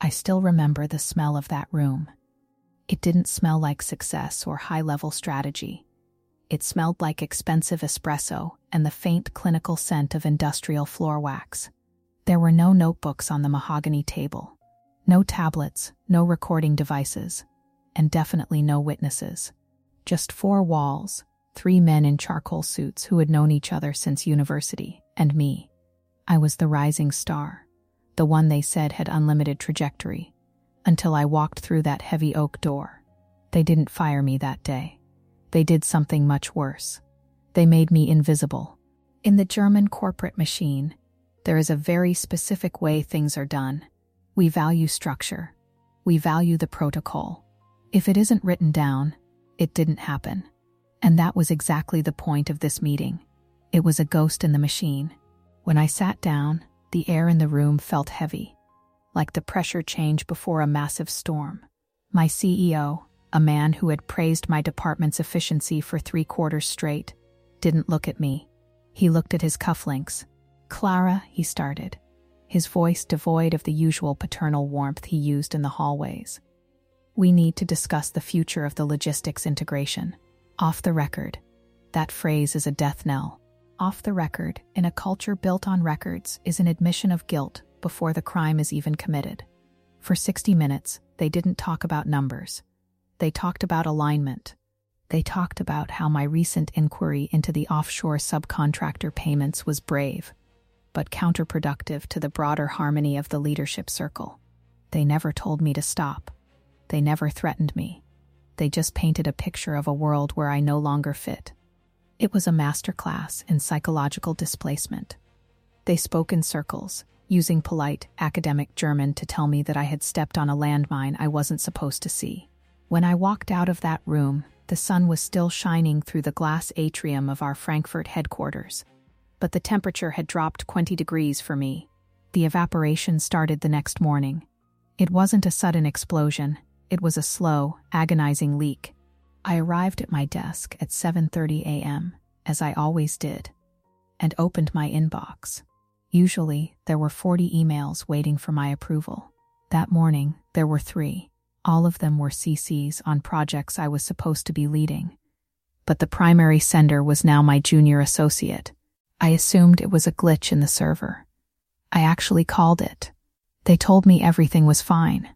I still remember the smell of that room. It didn't smell like success or high-level strategy. It smelled like expensive espresso and the faint clinical scent of industrial floor wax. There were no notebooks on the mahogany table, no tablets, no recording devices, and definitely no witnesses. Just 4 walls, 3 men in charcoal suits who had known each other since university, and me. I was the rising star, the one they said had unlimited trajectory, until I walked through that heavy oak door. They didn't fire me that day. They did something much worse. They made me invisible. In the German corporate machine, there is a very specific way things are done. We value structure. We value the protocol. If it isn't written down, it didn't happen. And that was exactly the point of this meeting. It was a ghost in the machine. When I sat down, the air in the room felt heavy, like the pressure change before a massive storm. My CEO, a man who had praised my department's efficiency for 3 quarters straight, didn't look at me. He looked at his cufflinks. "Clara," he started, his voice devoid of the usual paternal warmth he used in the hallways. "We need to discuss the future of the logistics integration. Off the record." That phrase is a death knell. Off the record, in a culture built on records, is an admission of guilt before the crime is even committed. For 60 minutes, they didn't talk about numbers. They talked about alignment. They talked about how my recent inquiry into the offshore subcontractor payments was brave, but counterproductive to the broader harmony of the leadership circle. They never told me to stop. They never threatened me. They just painted a picture of a world where I no longer fit. It was a masterclass in psychological displacement. They spoke in circles, using polite, academic German to tell me that I had stepped on a landmine I wasn't supposed to see. When I walked out of that room, the sun was still shining through the glass atrium of our Frankfurt headquarters. But the temperature had dropped 20 degrees for me. The evaporation started the next morning. It wasn't a sudden explosion. It was a slow, agonizing leak. I arrived at my desk at 7:30 a.m., as I always did, and opened my inbox. Usually, there were 40 emails waiting for my approval. That morning, there were 3. All of them were CCs on projects I was supposed to be leading. But the primary sender was now my junior associate. I assumed it was a glitch in the server. I actually called it. They told me everything was fine.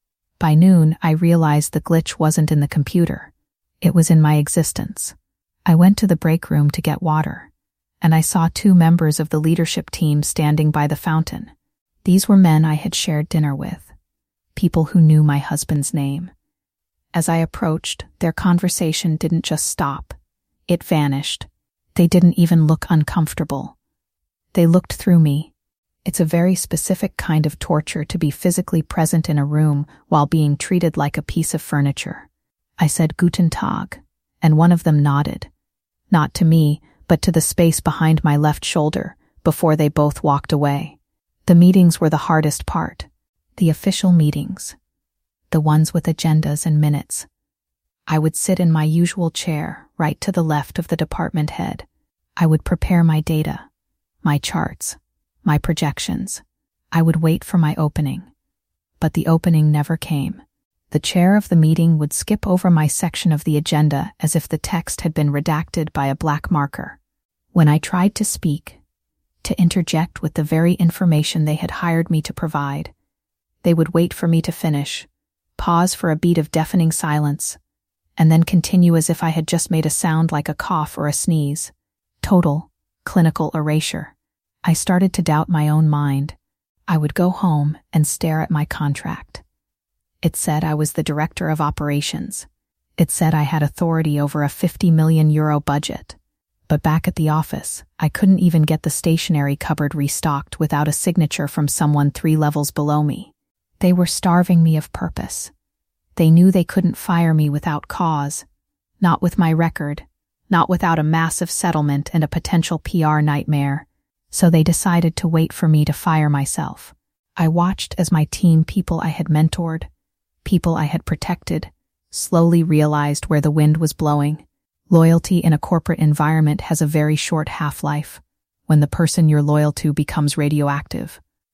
By noon, I realized the glitch wasn't in the computer. It was in my existence. I went to the break room to get water, and I saw 2 members of the leadership team standing by the fountain. These were men I had shared dinner with, people who knew my husband's name. As I approached, their conversation didn't just stop. It vanished. They didn't even look uncomfortable. They looked through me. It's a very specific kind of torture to be physically present in a room while being treated like a piece of furniture. I said Guten Tag, and one of them nodded. Not to me, but to the space behind my left shoulder, before they both walked away. The meetings were the hardest part. The official meetings. The ones with agendas and minutes. I would sit in my usual chair, right to the left of the department head. I would prepare my data, my charts, my projections. I would wait for my opening. But the opening never came. The chair of the meeting would skip over my section of the agenda as if the text had been redacted by a black marker. When I tried to speak, to interject with the very information they had hired me to provide, they would wait for me to finish, pause for a beat of deafening silence, and then continue as if I had just made a sound like a cough or a sneeze. Total, clinical erasure. I started to doubt my own mind. I would go home and stare at my contract. It said I was the director of operations. It said I had authority over a €50 million budget. But back at the office, I couldn't even get the stationery cupboard restocked without a signature from someone 3 levels below me. They were starving me of purpose. They knew they couldn't fire me without cause, not with my record, not without a massive settlement and a potential PR nightmare, so they decided to wait for me to fire myself. I watched as my team, people I had mentored, people I had protected, slowly realized where the wind was blowing. Loyalty in a corporate environment has a very short half-life. When the person you're loyal to becomes radioactive,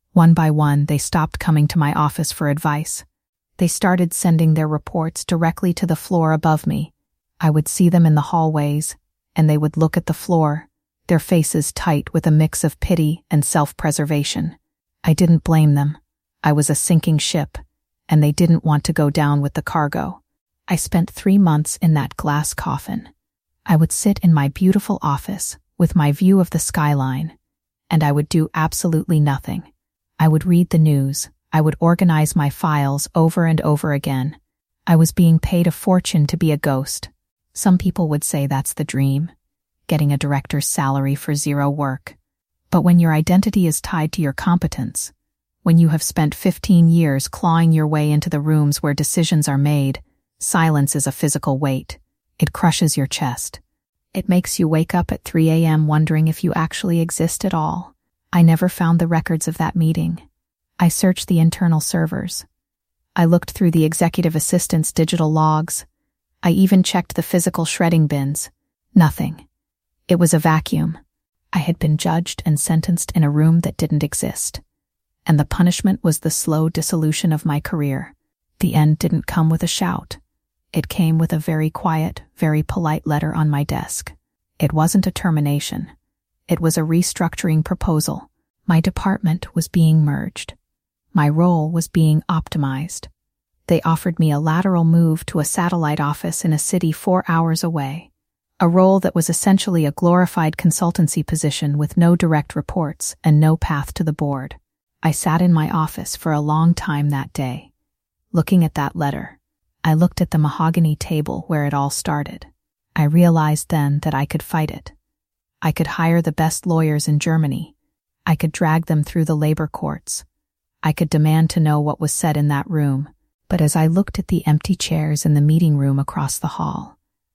One by one, they stopped coming to my office for advice. They started sending their reports directly to the floor above me. I would see them in the hallways, and they would look at the floor, their faces tight with a mix of pity and self-preservation. I didn't blame them. I was a sinking ship, and they didn't want to go down with the cargo. I spent 3 months in that glass coffin. I would sit in my beautiful office with my view of the skyline, and I would do absolutely nothing. I would read the news. I would organize my files over and over again. I was being paid a fortune to be a ghost. Some people would say that's the dream, getting a director's salary for zero work. But when your identity is tied to your competence, when you have spent 15 years clawing your way into the rooms where decisions are made, silence is a physical weight. It crushes your chest. It makes you wake up at 3 a.m. wondering if you actually exist at all. I never found the records of that meeting. I searched the internal servers. I looked through the executive assistant's digital logs. I even checked the physical shredding bins. Nothing. It was a vacuum. I had been judged and sentenced in a room that didn't exist. And the punishment was the slow dissolution of my career. The end didn't come with a shout. It came with a very quiet, very polite letter on my desk. It wasn't a termination. It was a restructuring proposal. My department was being merged. My role was being optimized. They offered me a lateral move to a satellite office in a city 4 hours away, a role that was essentially a glorified consultancy position with no direct reports and no path to the board. I sat in my office for a long time that day, looking at that letter. I looked at the mahogany table where it all started. I realized then that I could fight it. I could hire the best lawyers in Germany. I could drag them through the labor courts. I could demand to know what was said in that room. But as I looked at the empty chairs in the meeting room across the hall,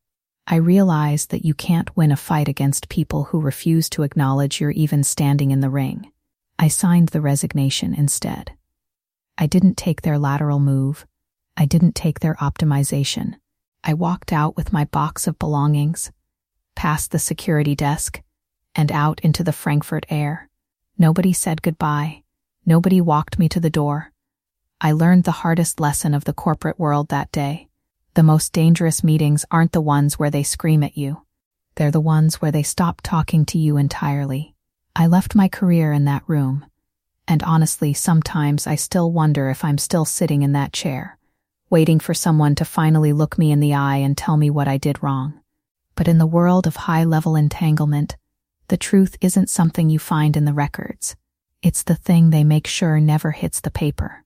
I realized that you can't win a fight against people who refuse to acknowledge you're even standing in the ring. I signed the resignation instead. I didn't take their lateral move. I didn't take their optimization. I walked out with my box of belongings, past the security desk, and out into the Frankfurt air. Nobody said goodbye. Nobody walked me to the door. I learned the hardest lesson of the corporate world that day. The most dangerous meetings aren't the ones where they scream at you. They're the ones where they stop talking to you entirely. I left my career in that room, and honestly, sometimes I still wonder if I'm still sitting in that chair, waiting for someone to finally look me in the eye and tell me what I did wrong. But in the world of high-level entanglement, the truth isn't something you find in the records. It's the thing they make sure never hits the paper.